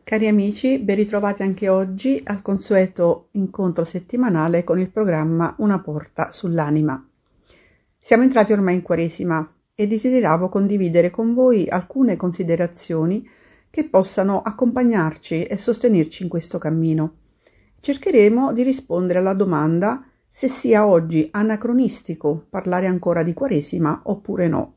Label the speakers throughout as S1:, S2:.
S1: Cari amici, ben ritrovati anche oggi al consueto incontro settimanale con il programma Una porta sull'anima. Siamo entrati ormai in Quaresima e desideravo condividere con voi alcune considerazioni che possano accompagnarci e sostenerci in questo cammino. Cercheremo di rispondere alla domanda se sia oggi anacronistico parlare ancora di Quaresima oppure no.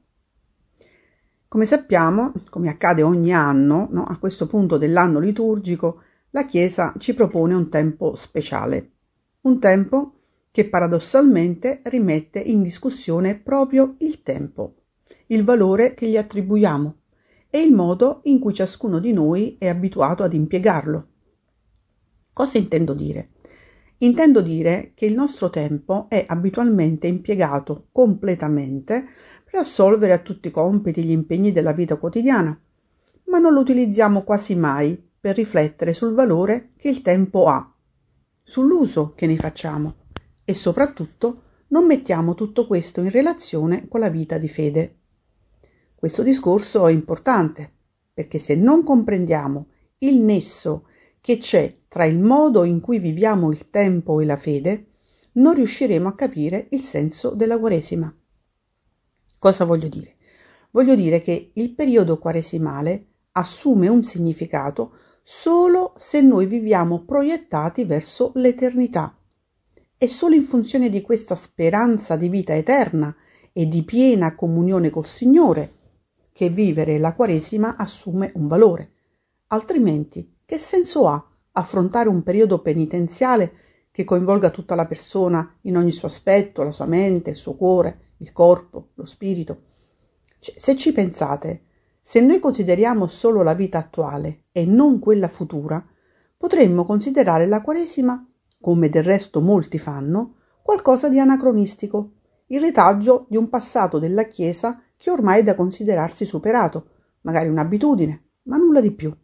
S1: Come sappiamo, come accade ogni anno, no, a questo punto dell'anno liturgico, la Chiesa ci propone un tempo speciale, un tempo che paradossalmente rimette in discussione proprio il tempo, il valore che gli attribuiamo e il modo in cui ciascuno di noi è abituato ad impiegarlo. Cosa intendo dire? Intendo dire che il nostro tempo è abitualmente impiegato completamente per assolvere a tutti i compiti e gli impegni della vita quotidiana, ma non lo utilizziamo quasi mai per riflettere sul valore che il tempo ha, sull'uso che ne facciamo e soprattutto non mettiamo tutto questo in relazione con la vita di fede. Questo discorso è importante perché se non comprendiamo il nesso che c'è tra il modo in cui viviamo il tempo e la fede, non riusciremo a capire il senso della Quaresima. Cosa voglio dire? Voglio dire che il periodo quaresimale assume un significato solo se noi viviamo proiettati verso l'eternità. È solo in funzione di questa speranza di vita eterna e di piena comunione col Signore che vivere la Quaresima assume un valore. Altrimenti, che senso ha affrontare un periodo penitenziale che coinvolga tutta la persona in ogni suo aspetto, la sua mente, il suo cuore, il corpo, lo spirito? Se ci pensate, se noi consideriamo solo la vita attuale e non quella futura, potremmo considerare la Quaresima, come del resto molti fanno, qualcosa di anacronistico, il retaggio di un passato della Chiesa che ormai è da considerarsi superato, magari un'abitudine, ma nulla di più.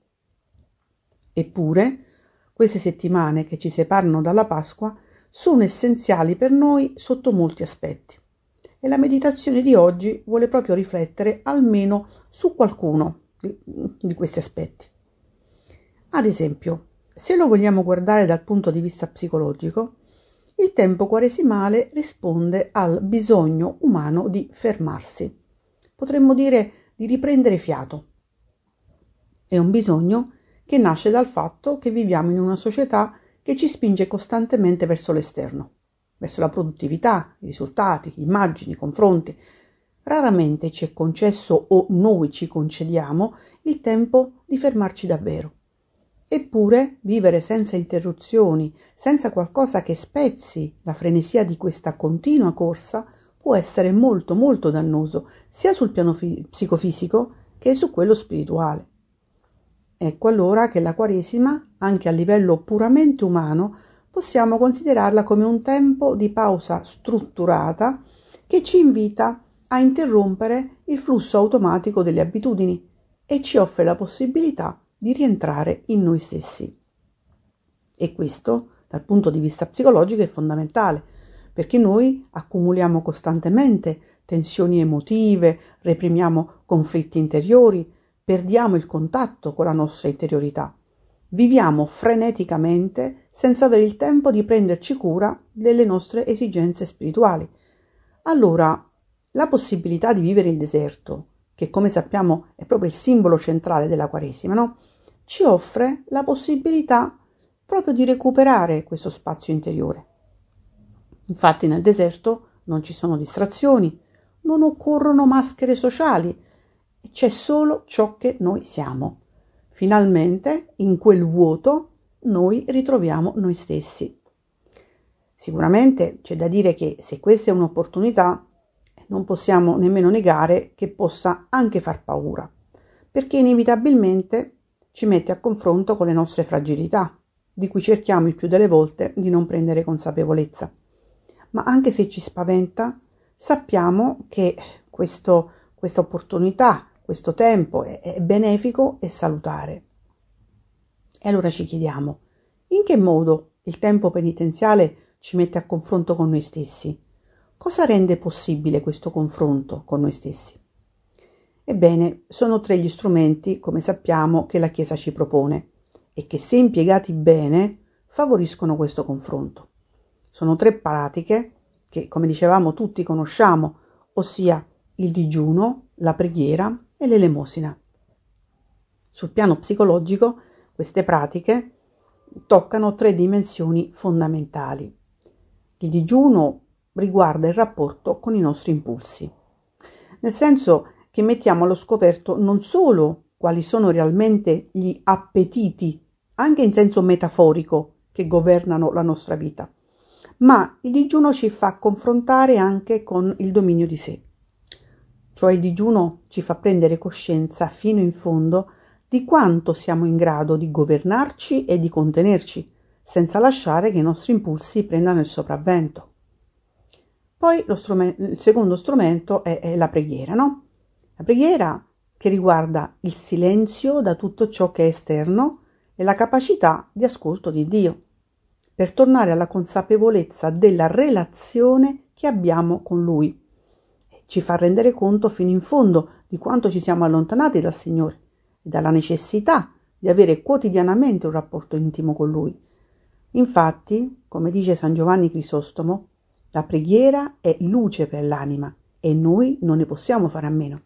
S1: Eppure, queste settimane che ci separano dalla Pasqua sono essenziali per noi sotto molti aspetti. E la meditazione di oggi vuole proprio riflettere almeno su qualcuno di questi aspetti. Ad esempio, se lo vogliamo guardare dal punto di vista psicologico, il tempo quaresimale risponde al bisogno umano di fermarsi. Potremmo dire di riprendere fiato. È un bisogno che nasce dal fatto che viviamo in una società che ci spinge costantemente verso l'esterno, verso la produttività, i risultati, immagini, confronti. Raramente ci è concesso o noi ci concediamo il tempo di fermarci davvero. Eppure vivere senza interruzioni, senza qualcosa che spezzi la frenesia di questa continua corsa, può essere molto molto dannoso, sia sul piano psicofisico che su quello spirituale. Ecco allora che la Quaresima, anche a livello puramente umano, possiamo considerarla come un tempo di pausa strutturata che ci invita a interrompere il flusso automatico delle abitudini e ci offre la possibilità di rientrare in noi stessi. E questo, dal punto di vista psicologico, è fondamentale, perché noi accumuliamo costantemente tensioni emotive, reprimiamo conflitti interiori, perdiamo il contatto con la nostra interiorità. Viviamo freneticamente senza avere il tempo di prenderci cura delle nostre esigenze spirituali. Allora, la possibilità di vivere il deserto, che come sappiamo è proprio il simbolo centrale della Quaresima, no? Ci offre la possibilità proprio di recuperare questo spazio interiore. Infatti nel deserto non ci sono distrazioni, non occorrono maschere sociali, c'è solo ciò che noi siamo. Finalmente, in quel vuoto, noi ritroviamo noi stessi. Sicuramente c'è da dire che se questa è un'opportunità, non possiamo nemmeno negare che possa anche far paura, perché inevitabilmente ci mette a confronto con le nostre fragilità, di cui cerchiamo il più delle volte di non prendere consapevolezza. Ma anche se ci spaventa, sappiamo che questa opportunità, questo tempo è benefico e salutare. E allora ci chiediamo, in che modo il tempo penitenziale ci mette a confronto con noi stessi? Cosa rende possibile questo confronto con noi stessi? Ebbene, sono tre gli strumenti, come sappiamo, che la Chiesa ci propone. e che, se impiegati bene, favoriscono questo confronto. Sono 3 pratiche che, come dicevamo, tutti conosciamo, ossia il digiuno, la preghiera e l'elemosina. Sul piano psicologico, queste pratiche toccano 3 dimensioni fondamentali. Il digiuno riguarda il rapporto con i nostri impulsi, nel senso che mettiamo allo scoperto non solo quali sono realmente gli appetiti, anche in senso metaforico, che governano la nostra vita, ma il digiuno ci fa confrontare anche con il dominio di sé. Cioè il digiuno ci fa prendere coscienza fino in fondo di quanto siamo in grado di governarci e di contenerci, senza lasciare che i nostri impulsi prendano il sopravvento. Poi il secondo strumento è la preghiera, no? La preghiera che riguarda il silenzio da tutto ciò che è esterno e la capacità di ascolto di Dio, per tornare alla consapevolezza della relazione che abbiamo con Lui. Ci fa rendere conto fino in fondo di quanto ci siamo allontanati dal Signore e dalla necessità di avere quotidianamente un rapporto intimo con Lui. Infatti, come dice San Giovanni Crisostomo, la preghiera è luce per l'anima e noi non ne possiamo fare a meno.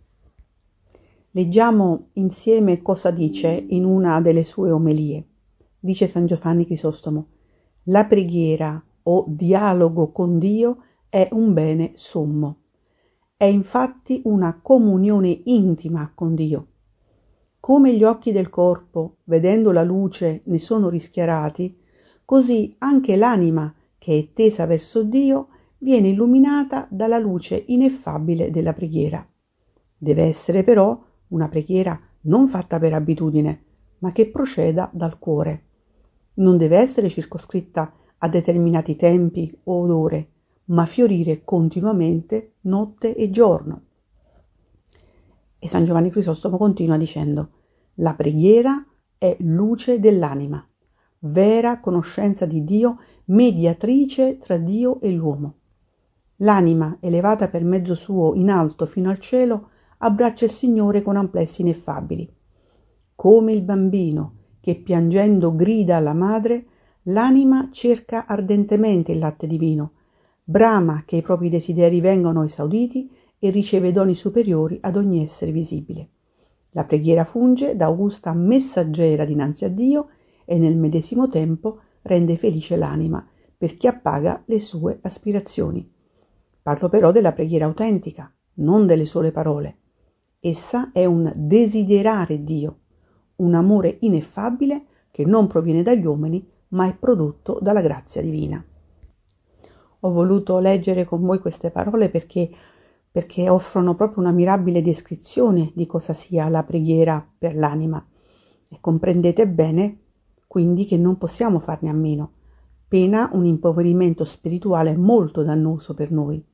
S1: Leggiamo insieme cosa dice in una delle sue omelie. Dice San Giovanni Crisostomo: la preghiera o dialogo con Dio è un bene sommo. È infatti una comunione intima con Dio. Come gli occhi del corpo, vedendo la luce, ne sono rischiarati, così anche l'anima, che è tesa verso Dio, viene illuminata dalla luce ineffabile della preghiera. Deve essere però una preghiera non fatta per abitudine, ma che proceda dal cuore. Non deve essere circoscritta a determinati tempi o ore, ma fiorire continuamente notte e giorno. E San Giovanni Crisostomo continua dicendo: la preghiera è luce dell'anima, vera conoscenza di Dio, mediatrice tra Dio e l'uomo. L'anima, elevata per mezzo suo in alto fino al cielo, abbraccia il Signore con amplessi ineffabili. Come il bambino che piangendo grida alla madre, l'anima cerca ardentemente il latte divino, brama che i propri desideri vengano esauditi e riceve doni superiori ad ogni essere visibile. La preghiera funge da augusta messaggera dinanzi a Dio e nel medesimo tempo rende felice l'anima per chi appaga le sue aspirazioni. Parlo però della preghiera autentica, non delle sole parole. Essa è un desiderare Dio, un amore ineffabile che non proviene dagli uomini, ma è prodotto dalla grazia divina. Ho voluto leggere con voi queste parole perché offrono proprio una mirabile descrizione di cosa sia la preghiera per l'anima. E comprendete bene, quindi, che non possiamo farne a meno, pena un impoverimento spirituale molto dannoso per noi.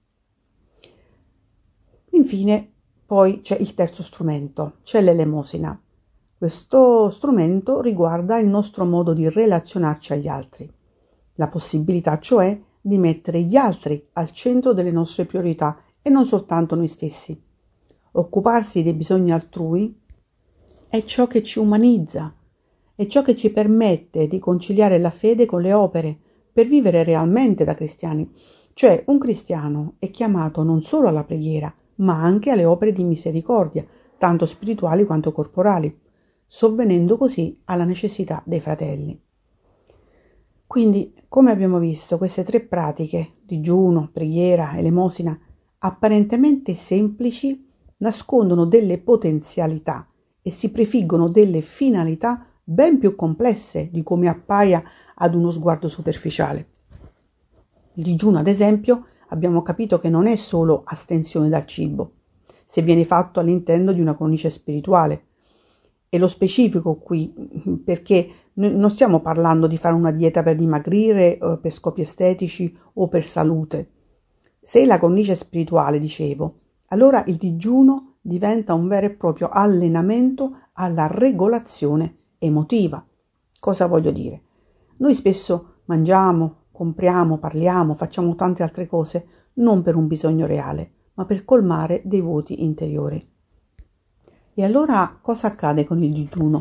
S1: Infine, poi c'è il terzo strumento, c'è l'elemosina. Questo strumento riguarda il nostro modo di relazionarci agli altri, la possibilità cioè di mettere gli altri al centro delle nostre priorità e non soltanto noi stessi. Occuparsi dei bisogni altrui è ciò che ci umanizza, è ciò che ci permette di conciliare la fede con le opere per vivere realmente da cristiani. Cioè un cristiano è chiamato non solo alla preghiera, ma anche alle opere di misericordia, tanto spirituali quanto corporali, sovvenendo così alla necessità dei fratelli. Quindi, come abbiamo visto, queste 3 pratiche, digiuno, preghiera, elemosina, apparentemente semplici, nascondono delle potenzialità e si prefiggono delle finalità ben più complesse di come appaia ad uno sguardo superficiale. Il digiuno, ad esempio, abbiamo capito che non è solo astensione dal cibo, se viene fatto all'interno di una cornice spirituale. E lo specifico qui, perché non stiamo parlando di fare una dieta per dimagrire, per scopi estetici o per salute. Se la cornice spirituale, dicevo, allora il digiuno diventa un vero e proprio allenamento alla regolazione emotiva. Cosa voglio dire? Noi spesso mangiamo, compriamo, parliamo, facciamo tante altre cose, non per un bisogno reale, ma per colmare dei vuoti interiori. E allora cosa accade con il digiuno?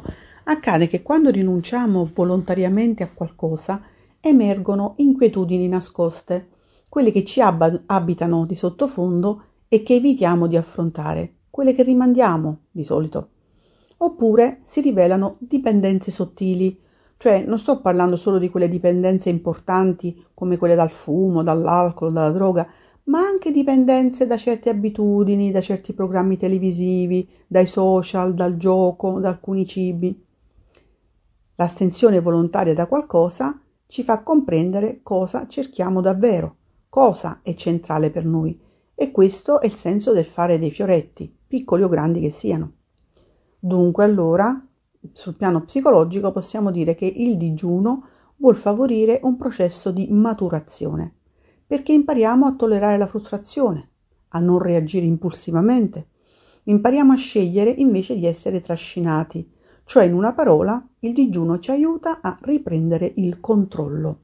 S1: Accade che quando rinunciamo volontariamente a qualcosa emergono inquietudini nascoste, quelle che ci abitano di sottofondo e che evitiamo di affrontare, quelle che rimandiamo di solito. Oppure si rivelano dipendenze sottili, cioè non sto parlando solo di quelle dipendenze importanti come quelle dal fumo, dall'alcol, dalla droga, ma anche dipendenze da certe abitudini, da certi programmi televisivi, dai social, dal gioco, da alcuni cibi. L'astensione volontaria da qualcosa ci fa comprendere cosa cerchiamo davvero, cosa è centrale per noi, e questo è il senso del fare dei fioretti, piccoli o grandi che siano. Dunque allora, sul piano psicologico possiamo dire che il digiuno vuol favorire un processo di maturazione, perché impariamo a tollerare la frustrazione, a non reagire impulsivamente, impariamo a scegliere invece di essere trascinati, cioè in una parola il digiuno ci aiuta a riprendere il controllo.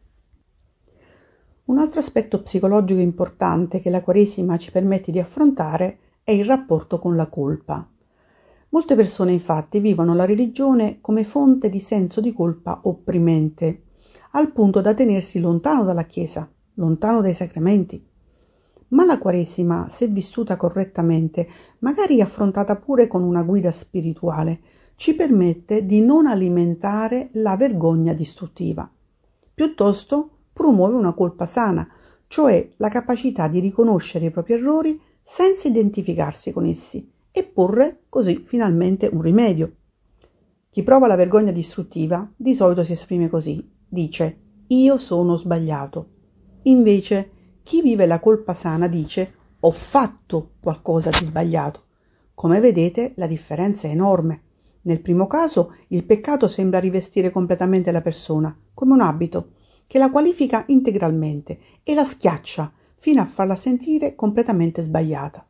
S1: Un altro aspetto psicologico importante che la Quaresima ci permette di affrontare è il rapporto con la colpa. Molte persone infatti vivono la religione come fonte di senso di colpa opprimente, al punto da tenersi lontano dalla Chiesa, lontano dai sacramenti. Ma la Quaresima, se vissuta correttamente, magari affrontata pure con una guida spirituale, ci permette di non alimentare la vergogna distruttiva. Piuttosto promuove una colpa sana, cioè la capacità di riconoscere i propri errori senza identificarsi con essi e porre così finalmente un rimedio. Chi prova la vergogna distruttiva di solito si esprime così, dice «io sono sbagliato». Invece chi vive la colpa sana dice «ho fatto qualcosa di sbagliato». Come vedete la differenza è enorme. Nel primo caso il peccato sembra rivestire completamente la persona, come un abito, che la qualifica integralmente e la schiaccia fino a farla sentire completamente sbagliata.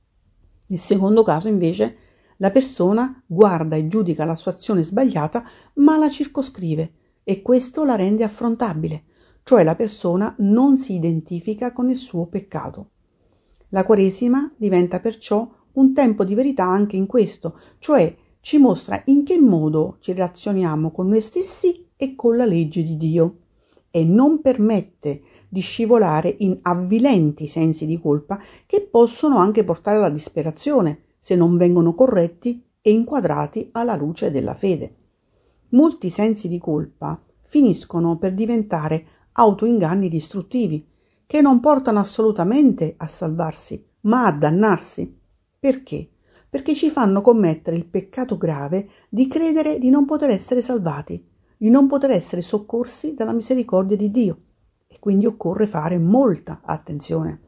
S1: Nel secondo caso, invece, la persona guarda e giudica la sua azione sbagliata, ma la circoscrive e questo la rende affrontabile, cioè la persona non si identifica con il suo peccato. La Quaresima diventa perciò un tempo di verità anche in questo, cioè ci mostra in che modo ci relazioniamo con noi stessi e con la legge di Dio e non permette di scivolare in avvilenti sensi di colpa che possono anche portare alla disperazione se non vengono corretti e inquadrati alla luce della fede. Molti sensi di colpa finiscono per diventare autoinganni distruttivi che non portano assolutamente a salvarsi, ma a dannarsi. Perché? Perché ci fanno commettere il peccato grave di credere di non poter essere salvati, di non poter essere soccorsi dalla misericordia di Dio. E quindi occorre fare molta attenzione.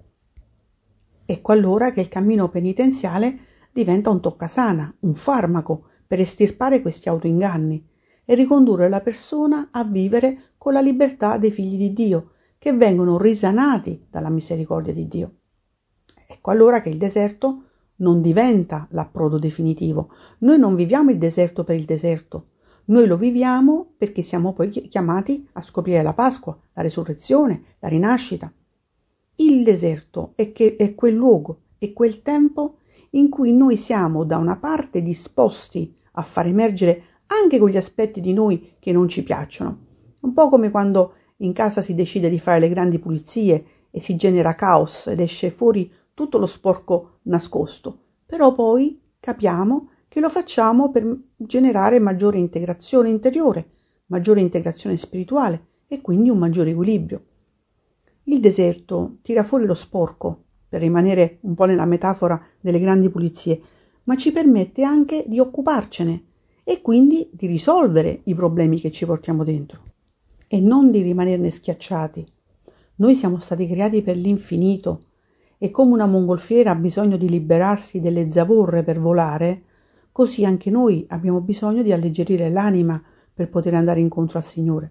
S1: Ecco allora che il cammino penitenziale diventa un toccasana, un farmaco per estirpare questi autoinganni e ricondurre la persona a vivere con la libertà dei figli di Dio, che vengono risanati dalla misericordia di Dio. Ecco allora che il deserto non diventa l'approdo definitivo. Noi non viviamo il deserto per il deserto, noi lo viviamo perché siamo poi chiamati a scoprire la Pasqua, la resurrezione, la rinascita. Il deserto è quel luogo e quel tempo in cui noi siamo da una parte disposti a far emergere anche quegli aspetti di noi che non ci piacciono. Un po' come quando in casa si decide di fare le grandi pulizie e si genera caos ed esce fuori tutto lo sporco nascosto, però poi capiamo che lo facciamo per generare maggiore integrazione interiore, maggiore integrazione spirituale e quindi un maggiore equilibrio. Il deserto tira fuori lo sporco, per rimanere un po' nella metafora delle grandi pulizie, ma ci permette anche di occuparcene e quindi di risolvere i problemi che ci portiamo dentro e non di rimanerne schiacciati. Noi siamo stati creati per l'infinito e come una mongolfiera ha bisogno di liberarsi delle zavorre per volare, così anche noi abbiamo bisogno di alleggerire l'anima per poter andare incontro al Signore.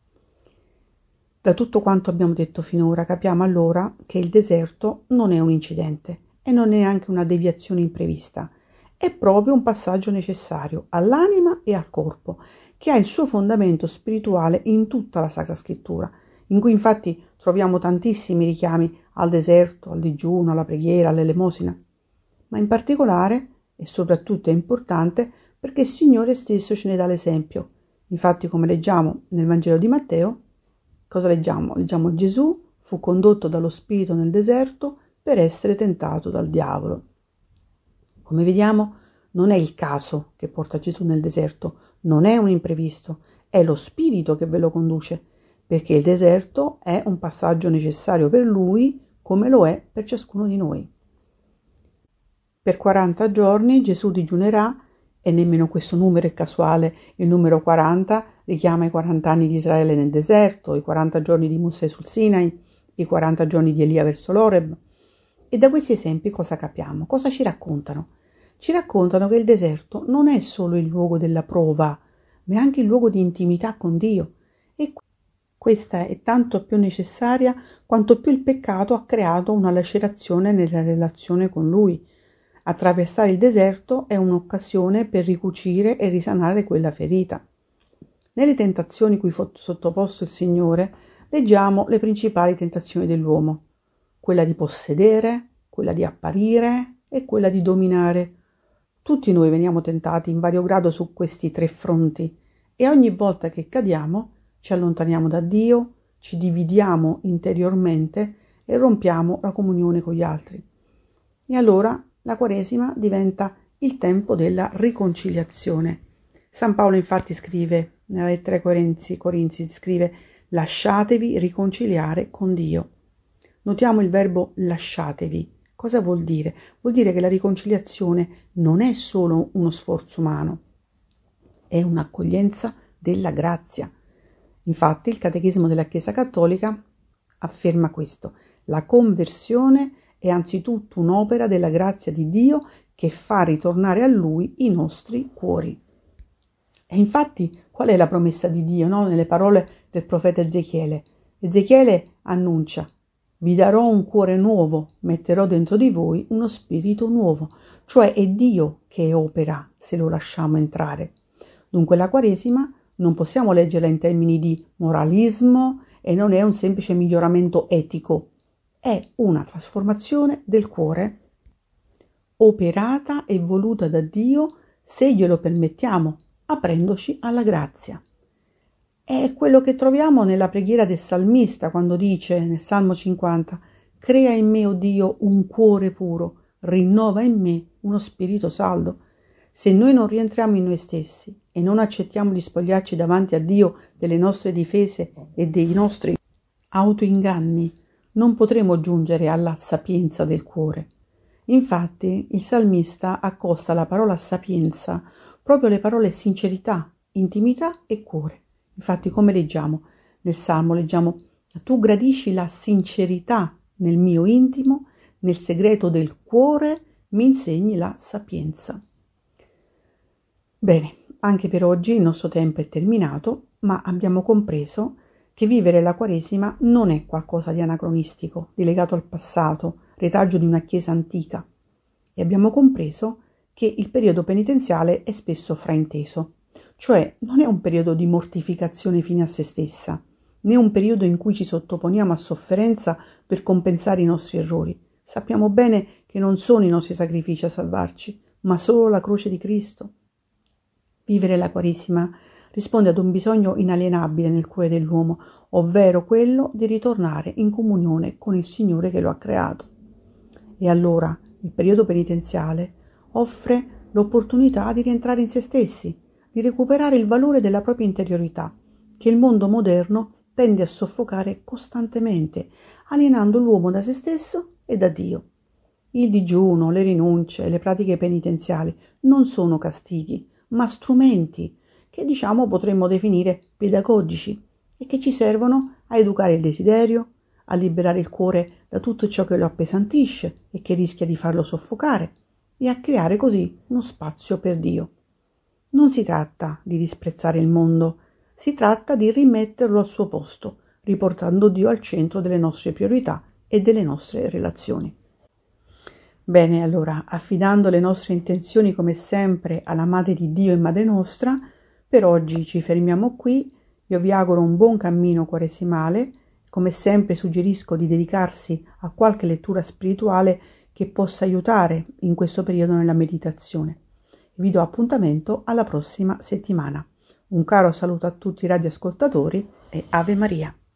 S1: Da tutto quanto abbiamo detto finora capiamo allora che il deserto non è un incidente e non è neanche una deviazione imprevista, è proprio un passaggio necessario all'anima e al corpo, che ha il suo fondamento spirituale in tutta la Sacra Scrittura, in cui infatti troviamo tantissimi richiami al deserto, al digiuno, alla preghiera, all'elemosina. Ma in particolare, e soprattutto è importante, perché il Signore stesso ce ne dà l'esempio. Infatti, come leggiamo nel Vangelo di Matteo, cosa leggiamo? Leggiamo Gesù fu condotto dallo Spirito nel deserto per essere tentato dal diavolo. Come vediamo, non è il caso che porta Gesù nel deserto, non è un imprevisto, è lo Spirito che ve lo conduce, perché il deserto è un passaggio necessario per lui, come lo è per ciascuno di noi. Per 40 giorni Gesù digiunerà, e nemmeno questo numero è casuale. Il numero 40 richiama i 40 anni di Israele nel deserto, i 40 giorni di Mosè sul Sinai, i 40 giorni di Elia verso l'Oreb. E da questi esempi cosa capiamo? Cosa ci raccontano? Ci raccontano che il deserto non è solo il luogo della prova, ma è anche il luogo di intimità con Dio. E questa è tanto più necessaria quanto più il peccato ha creato una lacerazione nella relazione con Lui. Attraversare il deserto è un'occasione per ricucire e risanare quella ferita. Nelle tentazioni cui fu sottoposto il Signore, leggiamo le principali tentazioni dell'uomo: quella di possedere, quella di apparire e quella di dominare. Tutti noi veniamo tentati in vario grado su questi 3 fronti e ogni volta che cadiamo ci allontaniamo da Dio, ci dividiamo interiormente e rompiamo la comunione con gli altri. E allora la Quaresima diventa il tempo della riconciliazione. San Paolo infatti scrive, nella lettera ai Corinzi scrive: lasciatevi riconciliare con Dio. Notiamo il verbo lasciatevi. Cosa vuol dire? Vuol dire che la riconciliazione non è solo uno sforzo umano, è un'accoglienza della grazia. Infatti il Catechismo della Chiesa Cattolica afferma questo: la conversione è anzitutto un'opera della grazia di Dio che fa ritornare a Lui i nostri cuori. E infatti qual è la promessa di Dio, no? Nelle parole del profeta Ezechiele. Ezechiele annuncia: vi darò un cuore nuovo, metterò dentro di voi uno spirito nuovo. Cioè è Dio che opera se lo lasciamo entrare. Dunque la Quaresima non possiamo leggerla in termini di moralismo e non è un semplice miglioramento etico. È una trasformazione del cuore operata e voluta da Dio se glielo permettiamo, aprendoci alla grazia. È quello che troviamo nella preghiera del salmista quando dice nel Salmo 50: crea in me, o Dio, un cuore puro, rinnova in me uno spirito saldo. Se noi non rientriamo in noi stessi e non accettiamo di spogliarci davanti a Dio delle nostre difese e dei nostri autoinganni, non potremo giungere alla sapienza del cuore. Infatti il salmista accosta alla parola sapienza proprio le parole sincerità, intimità e cuore. Infatti, come leggiamo nel Salmo, leggiamo: tu gradisci la sincerità nel mio intimo, nel segreto del cuore mi insegni la sapienza. Bene, anche per oggi il nostro tempo è terminato, ma abbiamo compreso che vivere la Quaresima non è qualcosa di anacronistico, di legato al passato, retaggio di una chiesa antica. E abbiamo compreso che il periodo penitenziale è spesso frainteso, cioè non è un periodo di mortificazione fine a se stessa, né un periodo in cui ci sottoponiamo a sofferenza per compensare i nostri errori. Sappiamo bene che non sono i nostri sacrifici a salvarci, ma solo la croce di Cristo. Vivere la Quaresima risponde ad un bisogno inalienabile nel cuore dell'uomo, ovvero quello di ritornare in comunione con il Signore che lo ha creato. E allora il periodo penitenziale offre l'opportunità di rientrare in se stessi, di recuperare il valore della propria interiorità, che il mondo moderno tende a soffocare costantemente, alienando l'uomo da se stesso e da Dio. Il digiuno, le rinunce, le pratiche penitenziali non sono castighi, ma strumenti che potremmo definire pedagogici e che ci servono a educare il desiderio, a liberare il cuore da tutto ciò che lo appesantisce e che rischia di farlo soffocare e a creare così uno spazio per Dio. Non si tratta di disprezzare il mondo, si tratta di rimetterlo al suo posto, riportando Dio al centro delle nostre priorità e delle nostre relazioni. Bene, allora, affidando le nostre intenzioni come sempre alla Madre di Dio e Madre nostra, per oggi ci fermiamo qui. Io vi auguro un buon cammino quaresimale. Come sempre suggerisco di dedicarsi a qualche lettura spirituale che possa aiutare in questo periodo nella meditazione. Vi do appuntamento alla prossima settimana. Un caro saluto a tutti i radioascoltatori e Ave Maria.